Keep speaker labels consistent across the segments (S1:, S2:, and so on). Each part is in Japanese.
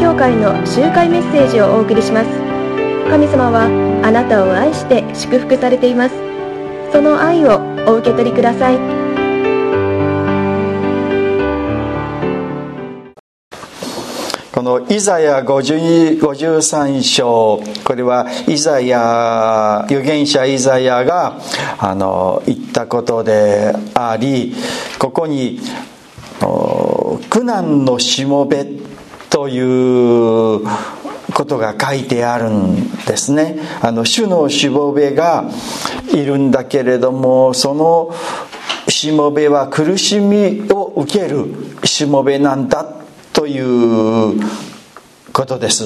S1: 教会の集会メッセージをお送りします。神様はあなたを愛して祝福されています。その愛をお受け取りください。
S2: このイザヤ53章、これは預言者イザヤが言ったことであり、ここに苦難のしもべということが書いてあるんですね。主のしもべがいるんだけれども、そのしもべは苦しみを受けるしもべなんだということです。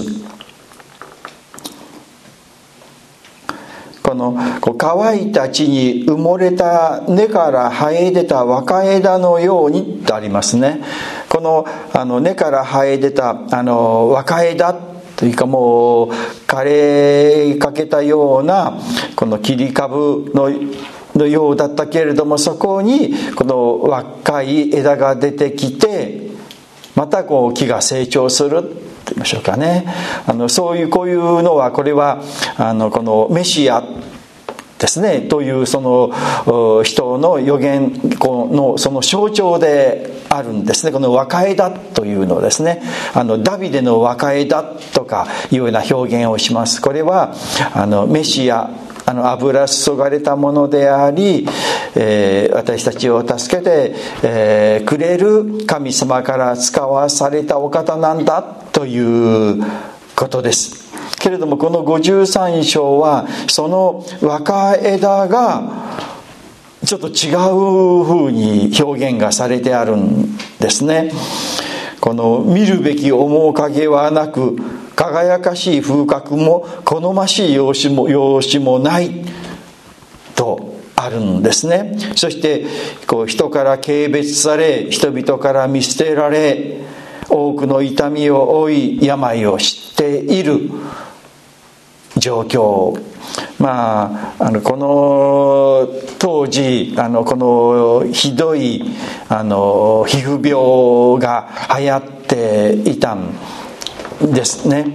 S2: この乾いた地に埋もれた根から生え出た若枝のようにとありますね。この根から生え出た若枝というか、もう枯れかけたようなこの切り株のようだったけれども、そこにこの若い枝が出てきて、また木が成長すると言いましょうかね。こういうのは、これはこのメシアですねというその人の預言のその象徴であるんですね。この若枝というのをですね、ダビデの若枝とかいうような表現をします。これはメシア、油注がれたものであり、私たちを助けて、くれる神様から使わされたお方なんだということです。けれども、この53章はその若枝がちょっと違う風に表現がされてあるんですね。この見るべき面影はなく、輝かしい風格も好ましい容姿もないとあるんですね。そして人から軽蔑され、人々から見捨てられ、多くの痛みを負い、病を知っている状況。この当時このひどい皮膚病が流行っていたんですね。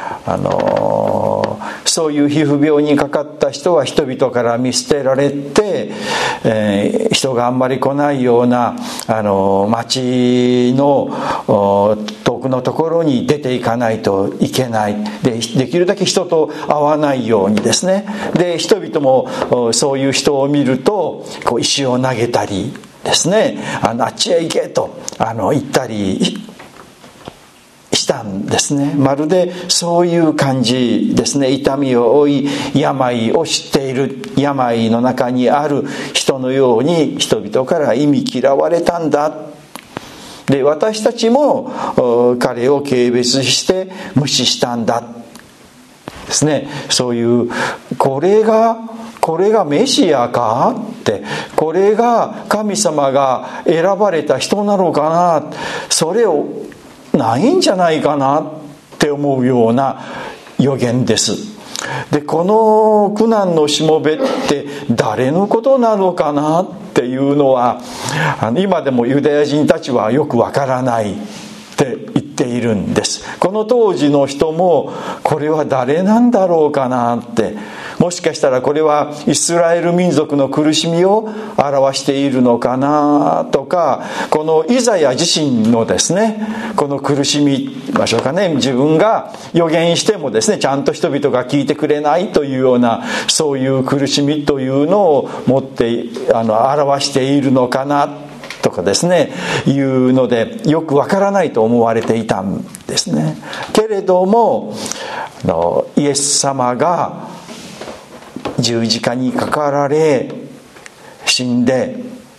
S2: そういう皮膚病にかかった人は人々から見捨てられて、人があんまり来ないような町の遠くのところに出ていかないといけない。できるだけ人と会わないようにですね。で人々もそういう人を見ると石を投げたりですね、あっちへ行けと言ったりしたんですね。まるでそういう感じですね。痛みを負い、病を知っている、病の中にある人のように人々から忌み嫌われたんだ。で私たちも彼を軽蔑して無視したんだですね。そういうこれがメシアかって、これが神様が選ばれた人なのかな、それをないんじゃないかなって思うような予言です。でこの苦難のしもべって誰のことなのかなっていうのは、今でもユダヤ人たちはよくわからないって言っているんです。この当時の人もこれは誰なんだろうかなって、もしかしたらこれはイスラエル民族の苦しみを表しているのかなとか、このイザヤ自身のですね、この苦しみましょうかね、自分が予言してもですね、ちゃんと人々が聞いてくれないというような、そういう苦しみというのを持って表しているのかなとかですね、いうのでよくわからないと思われていたんですね。けれどもイエス様が十字架にかかられ、死んで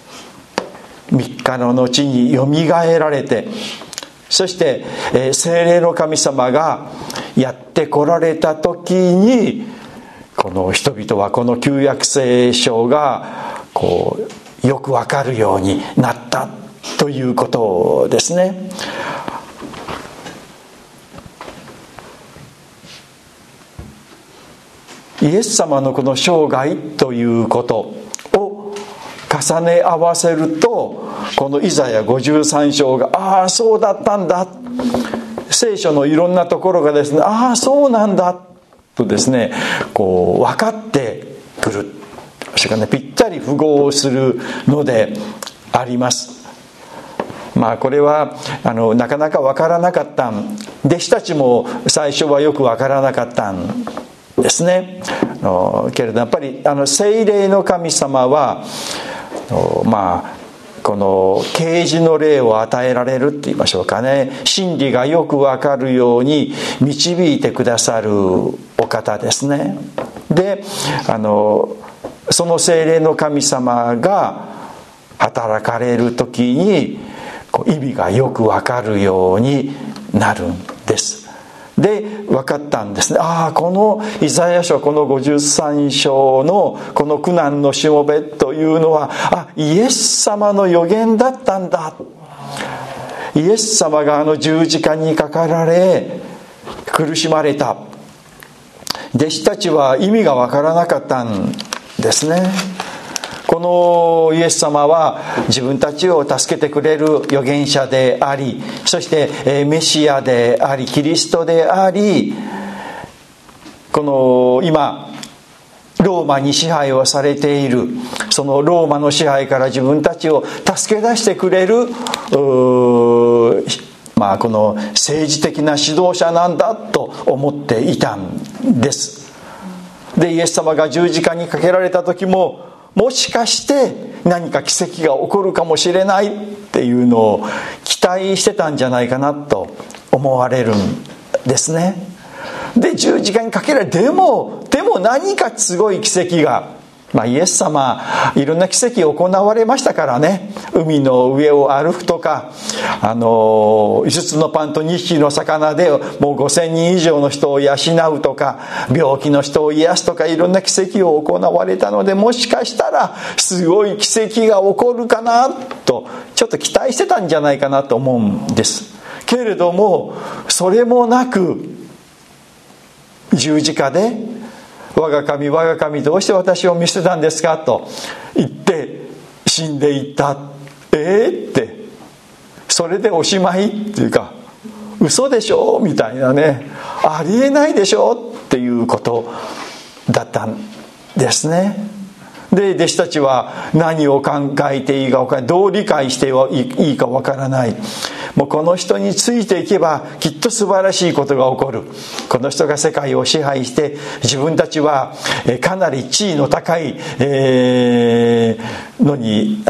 S2: 3日の後によみがえられて、そして聖霊の神様がやって来られた時に、この人々はこの旧約聖書がよくわかるようになったということですね。イエス様のこの生涯ということを重ね合わせると、このイザヤ53章がそうだったんだ、 聖書のいろんなところがですね、ああそうなんだとですね、こう分かってくる、それからね、ぴったり符合するのであります。これはなかなか分からなかったん、弟子たちも最初はよく分からなかったんですね。けれどやっぱり聖霊の神様はこの啓示の霊を与えられるって言いましょうかね、真理がよく分かるように導いてくださるお方ですね。でその聖霊の神様が働かれる時に意味がよく分かるようになるんです。で分かったんですね。このイザヤ書、この53章のこの苦難のしもべというのはイエス様の予言だったんだ。イエス様が十字架にかかられ苦しまれた。弟子たちは意味が分からなかったんですね。このイエス様は自分たちを助けてくれる預言者であり、そしてメシアであり、キリストであり、この今ローマに支配をされているそのローマの支配から自分たちを助け出してくれるこの政治的な指導者なんだと思っていたんです。でイエス様が十字架にかけられた時も、もしかして何か奇跡が起こるかもしれないっていうのを期待してたんじゃないかなと思われるんですね。で十字架にかけられ、でも何かすごい奇跡が、イエス様いろんな奇跡行われましたからね。海の上を歩くとか、5つのパンと2匹の魚でもう5000人以上の人を養うとか、病気の人を癒すとか、いろんな奇跡を行われたので、もしかしたらすごい奇跡が起こるかなとちょっと期待してたんじゃないかなと思うんです。けれどもそれもなく、十字架で我が神我が神どうして私を見捨てたんですかと言って死んでいった。ってそれでおしまいっていうか、嘘でしょみたいなね、ありえないでしょっていうことだったんですね。で弟子たちは何を考えていいか分からない、どう理解していいか分からない。もうこの人についていけばきっと素晴らしいことが起こる。この人が世界を支配して自分たちはかなり地位の高いのに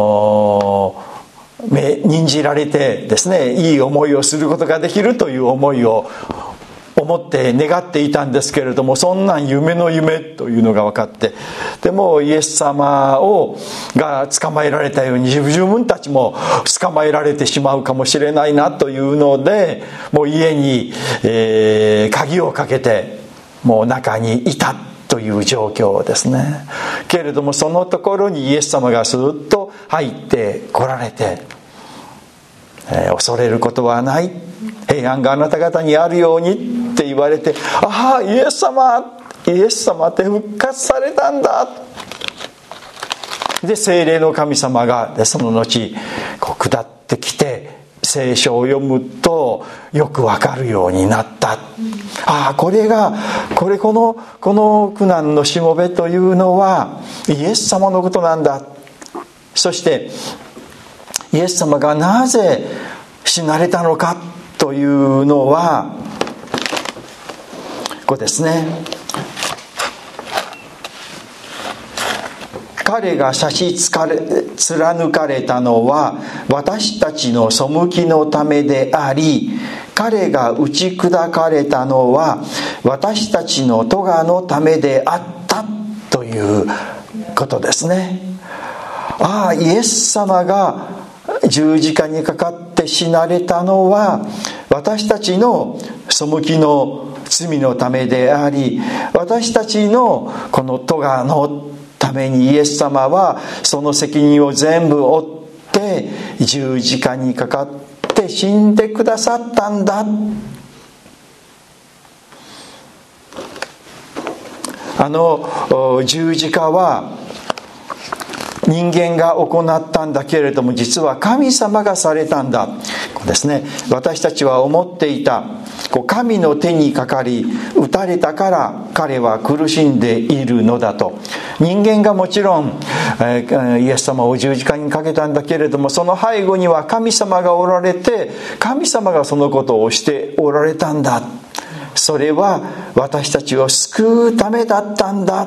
S2: 任じられてですね、いい思いをすることができるという思いを思って願っていたんですけれども、そんなん夢の夢というのが分かって、でもイエス様が捕まえられたように自分たちも捕まえられてしまうかもしれないなというので、もう家に、鍵をかけてもう中にいたという状況ですね。けれどもそのところにイエス様がスーッと入ってこられて、恐れることはない、平安があなた方にあるようにって言われて、イエス様って復活されたんだ。で聖霊の神様がその後下ってきて聖書を読むとよくわかるようになった。この苦難のしもべというのはイエス様のことなんだ。そしてイエス様がなぜ死なれたのかというのはこうですね。彼が差し貫かれたのは私たちの背きのためであり、彼が打ち砕かれたのは私たちの咎のためであったということですね。イエス様が十字架にかかって死なれたのは私たちの背きの罪のためであり、私たちのこの咎のためにイエス様はその責任を全部負って十字架にかかって死んでくださったんだ。十字架は人間が行ったんだけれども、実は神様がされたんだ。こうですね、私たちは思っていた。神の手にかかり打たれたから彼は苦しんでいるのだと。人間がもちろん、イエス様を十字架にかけたんだけれども、その背後には神様がおられて、神様がそのことをしておられたんだ。それは私たちを救うためだったんだ。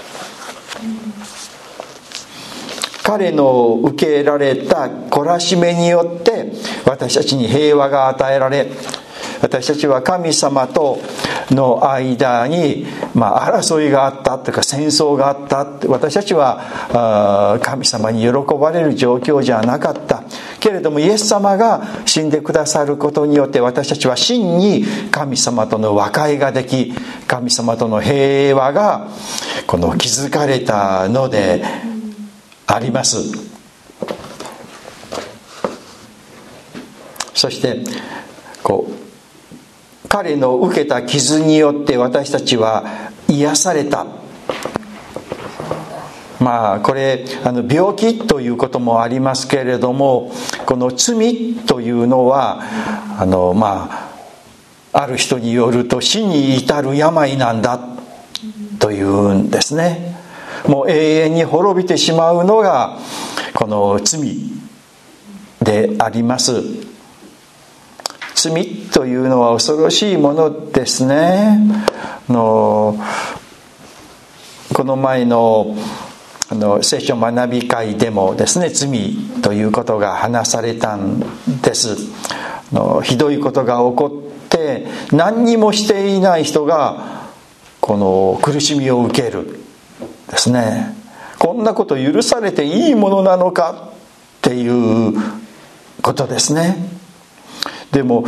S2: 彼の受けられた懲らしめによって私たちに平和が与えられ、私たちは神様との間に、争いがあったというか戦争があった。私たちは神様に喜ばれる状況じゃなかったけれども、イエス様が死んでくださることによって私たちは真に神様との和解ができ、神様との平和が築かれたのであります。そして彼の受けた傷によって私たちは癒された。これ病気ということもありますけれども、この罪というのはある人によると死に至る病なんだというんですね。もう永遠に滅びてしまうのがこの罪であります。罪というのは恐ろしいものですね。この前の聖書学び会でもですね、罪ということが話されたんです。ひどいことが起こって何にもしていない人がこの苦しみを受けるですね。こんなこと許されていいものなのかっていうことですね。でも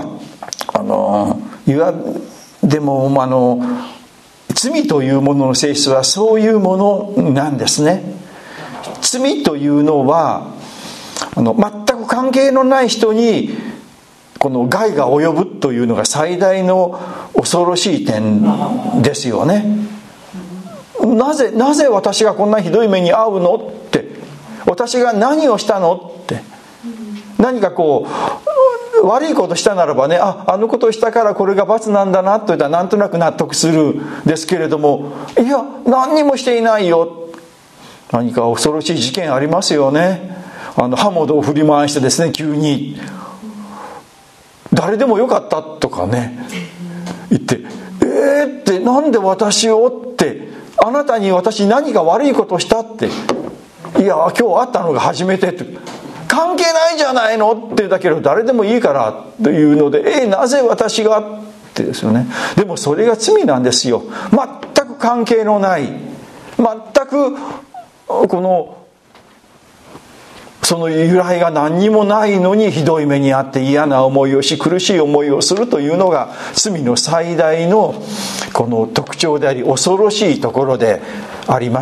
S2: 罪というものの性質はそういうものなんですね。罪というのは全く関係のない人にこの害が及ぶというのが最大の恐ろしい点ですよね。なぜ私がこんなひどい目に遭うのって、私が何をしたのって、何か悪いことしたならばね、あのことをしたからこれが罰なんだなといったらなんとなく納得するんですけれども、いや何にもしていないよ。何か恐ろしい事件ありますよね。刃物を振り回してですね、急に誰でもよかったとかね言って、ってなんで私をって、あなたに私何か悪いことをしたって、いや今日会ったのが初めてって、関係ないじゃないのって言うだけど誰でもいいからというので、なぜ私がってですよね。でもそれが罪なんですよ。全く関係のない、全くその由来が何にもないのにひどい目にあって嫌な思いをし苦しい思いをするというのが罪の最大のこの特徴であり、恐ろしいところであります。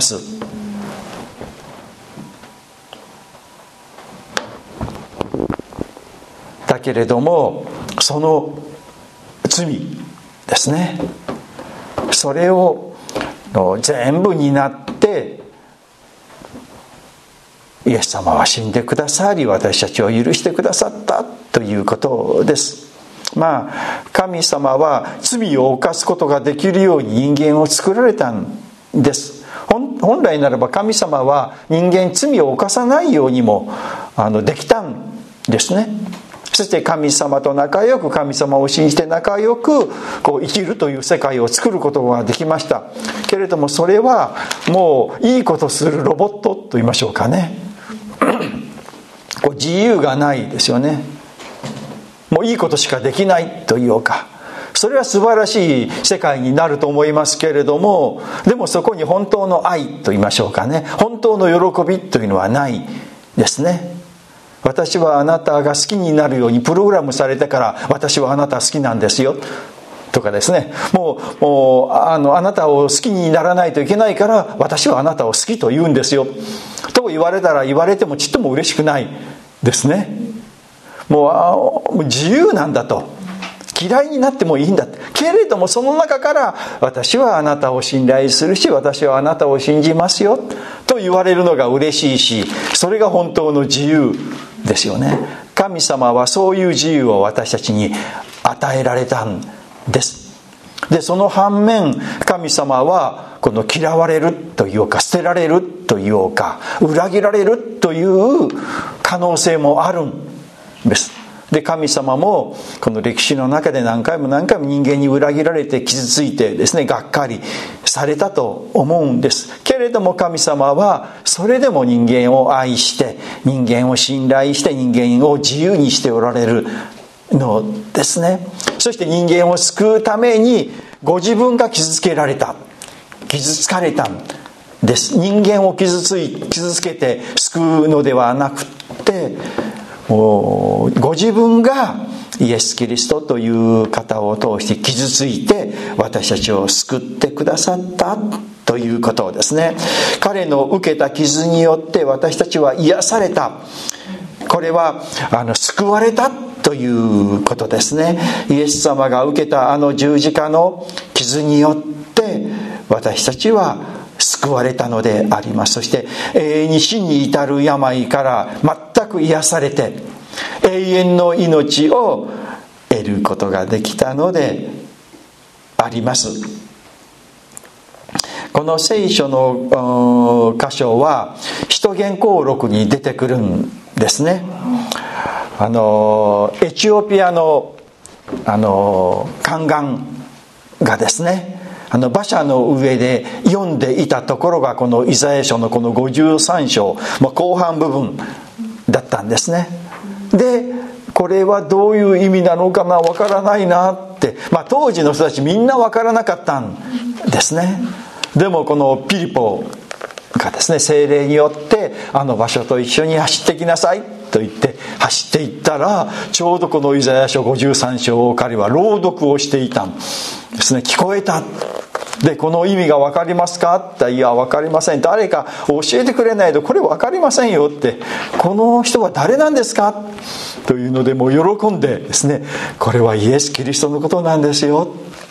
S2: だけれどもその罪ですね、それを全部担ってイエス様は死んでくださり、私たちを許してくださったということです。神様は罪を犯すことができるように人間を作られたんです。本来ならば神様は人間罪を犯さないようにもできたんですね。そして神様と仲良く、神様を信じて仲良く生きるという世界を作ることができましたけれども、それはもういいことするロボットと言いましょうかね、自由がないですよね。もういいことしかできないというか、それは素晴らしい世界になると思いますけれども、でもそこに本当の愛と言いましょうかね、本当の喜びというのはないですね。私はあなたが好きになるようにプログラムされてから私はあなた好きなんですよとかですね、もうあなたを好きにならないといけないから私はあなたを好きと言うんですよと言われたら、言われてもちっとも嬉しくないですね。もう自由なんだと、 嫌いになってもいいんだ。けれどもその中から私はあなたを信頼するし、私はあなたを信じますよと言われるのが嬉しいし、それが本当の自由ですよね。神様はそういう自由を私たちに与えられたんです。でその反面、神様はこの嫌われるというか、捨てられるというか、裏切られるという可能性もあるんです。で神様もこの歴史の中で何回も何回も人間に裏切られて傷ついてですね、がっかりされたと思うんです。けれども神様はそれでも人間を愛して、人間を信頼して、人間を自由にしておられるのですね。そして人間を救うためにご自分が傷つけられた、傷つかれたんです。人間を傷つけて救うのではなくて、ご自分がイエス・キリストという方を通して傷ついて私たちを救ってくださったということですね。彼の受けた傷によって私たちは癒された。これは救われたということですね。イエス様が受けたあの十字架の傷によって私たちは救われたのであります。そして永遠に死に至る病から全く癒されて永遠の命を得ることができたのであります。この聖書の箇所は使徒言行録に出てくるんですね。エチオピアの宦官がですね、馬車の上で読んでいたところがこのイザヤ書のこの53章、後半部分だったんですね。でこれはどういう意味なのかな、わからないなって、当時の人たちみんなわからなかったんですね。でもこのピリポがですね、聖霊によって場所と一緒に走ってきなさいと言って走っていったら、ちょうどこのイザヤ書53章を彼は朗読をしていたんですね。聞こえた。でこの意味が分かりますかって、いや分かりません、誰か教えてくれないとこれ分かりませんよって、この人は誰なんですかというのでもう喜んでですね、これはイエス・キリストのことなんですよ。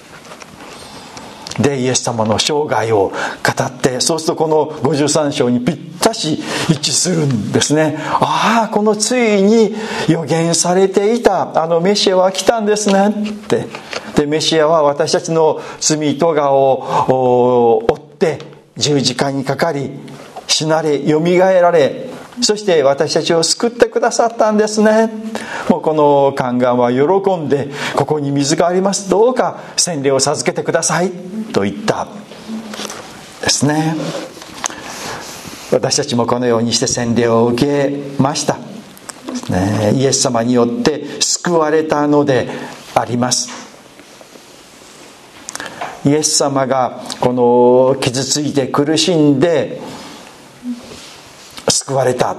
S2: でイエス様の生涯を語って、そうするとこの53章にぴったし一致するんですね。ああ、このついに予言されていたメシアは来たんですねって。でメシアは私たちの罪咎を負って十字架にかかり、死なれよみがえられ、そして私たちを救ってくださったんですね。もうこの宦官は喜んで、ここに水があります、どうか洗礼を授けてくださいと言ったですね。私たちもこのようにして洗礼を受けました、イエス様によって救われたのであります。イエス様がこの傷ついて苦しんで救われた。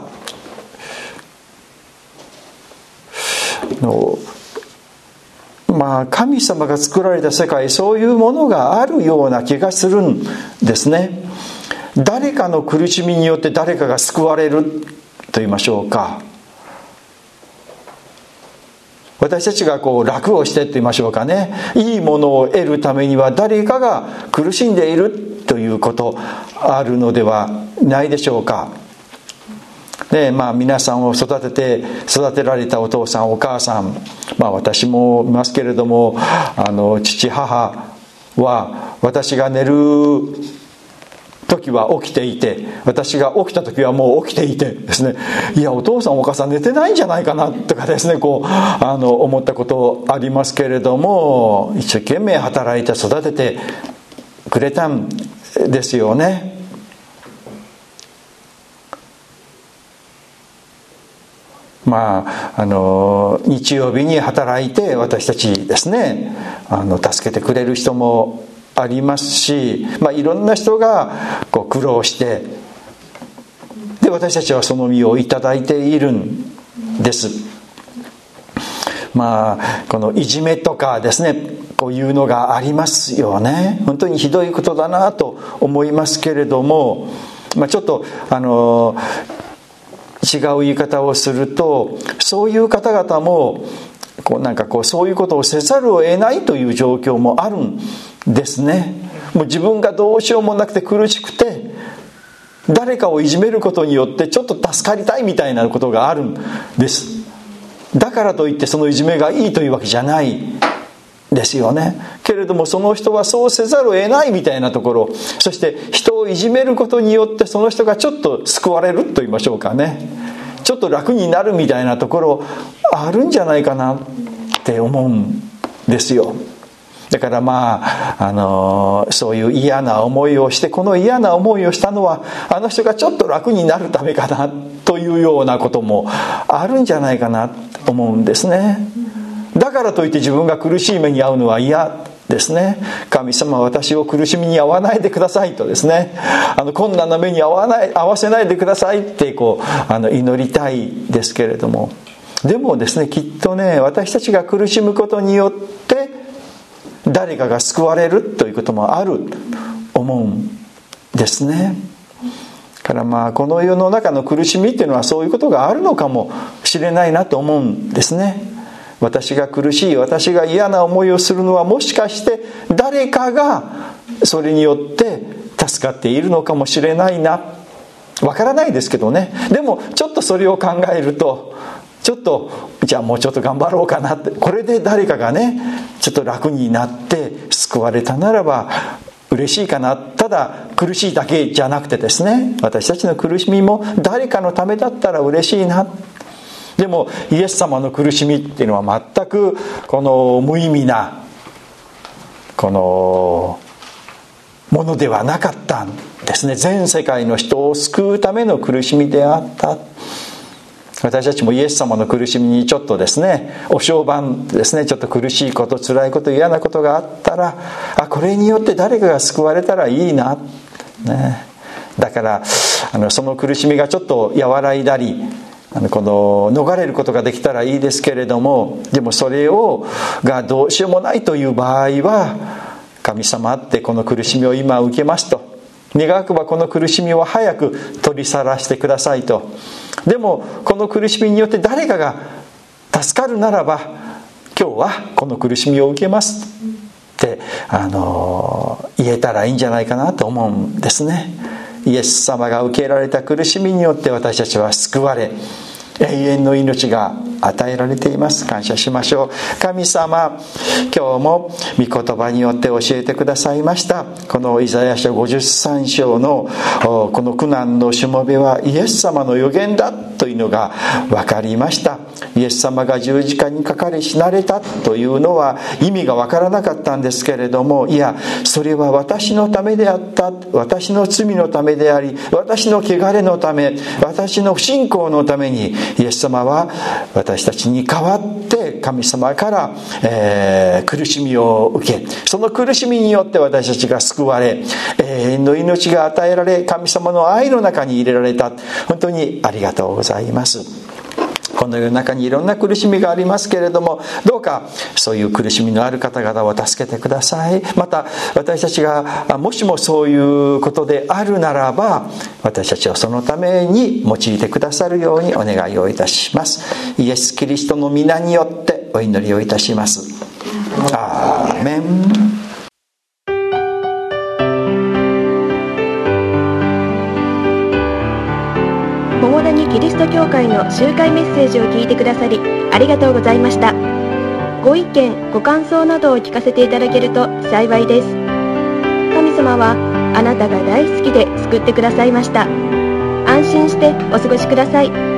S2: 神様が作られた世界、そういうものがあるような気がするんですね。誰かの苦しみによって誰かが救われると言いましょうか。私たちが楽をしてと言いましょうかね、いいものを得るためには誰かが苦しんでいるということあるのではないでしょうか。で皆さんを育てられたお父さんお母さん、私もいますけれども、父母は私が寝る時は起きていて、私が起きた時はもう起きていてですね、いやお父さんお母さん寝てないんじゃないかなとかですね、思ったことありますけれども、一生懸命働いて育ててくれたんですよね。日曜日に働いて私たちですね、助けてくれる人もありますし、いろんな人が苦労して、で私たちはその身をいただいているんです。このいじめとかですね、こういうのがありますよね。本当にひどいことだなと思いますけれども、ちょっと違う言い方をすると、そういう方々もそういうことをせざるを得ないという状況もあるんですね。もう自分がどうしようもなくて苦しくて、誰かをいじめることによってちょっと助かりたいみたいなことがあるんです。だからといってそのいじめがいいというわけじゃないですよね。けれどもその人はそうせざるを得ないみたいなところ、そして人をいじめることによってその人がちょっと救われると言いましょうかね、ちょっと楽になるみたいなところあるんじゃないかなって思うんですよ。だからそういう嫌な思いをして、この嫌な思いをしたのはあの人がちょっと楽になるためかなというようなこともあるんじゃないかなと思うんですね。だからといって自分が苦しい目に遭うのは嫌ですね。神様、私を苦しみに遭わないでくださいとですね、困難な目に遭わせないでくださいって祈りたいですけれども、でもですね、きっとね、私たちが苦しむことによって誰かが救われるということもあると思うんですね。からこの世の中の苦しみっていうのはそういうことがあるのかもしれないなと思うんですね。私が苦しい、私が嫌な思いをするのはもしかして誰かがそれによって助かっているのかもしれないな。わからないですけどね。でもちょっとそれを考えると、ちょっとじゃあもうちょっと頑張ろうかなって、これで誰かがねちょっと楽になって救われたならば嬉しいかな。ただ苦しいだけじゃなくてですね、私たちの苦しみも誰かのためだったら嬉しいな。でもイエス様の苦しみっていうのは全くこの無意味なこのものではなかったんですね。全世界の人を救うための苦しみであった。私たちもイエス様の苦しみにちょっとですね、お正晩ですね、ちょっと苦しいこと、辛いこと、嫌なことがあったら、これによって誰かが救われたらいいな、ね、だからその苦しみがちょっと和らいだり逃れることができたらいいですけれども、でもそれがどうしようもないという場合は、神様ってこの苦しみを今受けますと、願わくばこの苦しみを早く取り去らせてくださいと。でもこの苦しみによって誰かが助かるならば、今日はこの苦しみを受けますって言えたらいいんじゃないかなと思うんですね。イエス様が受けられた苦しみによって私たちは救われ、永遠の命が与えられています。感謝しましょう。神様、今日も御言葉によって教えてくださいました。このイザヤ書53章のこの苦難のしもべはイエス様の予言だというのが分かりました。イエス様が十字架にかかり死なれたというのは意味が分からなかったんですけれども、いやそれは私のためであった、私の罪のためであり、私の汚れのため、私の不信仰のためにイエス様は私たちに代わって神様から、苦しみを受け、その苦しみによって私たちが救われ、永遠の命が与えられ、神様の愛の中に入れられた。本当にありがとうございます。この世の中にいろんな苦しみがありますけれども、どうかそういう苦しみのある方々を助けてください。また私たちがもしもそういうことであるならば、私たちをそのために用いてくださるようにお願いをいたします。イエス・キリストの皆によってお祈りをいたします。アーメン。
S1: 桃谷キリスト教会の集会メッセージを聞いてくださりありがとうございました。ご意見ご感想などを聞かせていただけると幸いです。神様はあなたが大好きで救ってくださいました。安心してお過ごしください。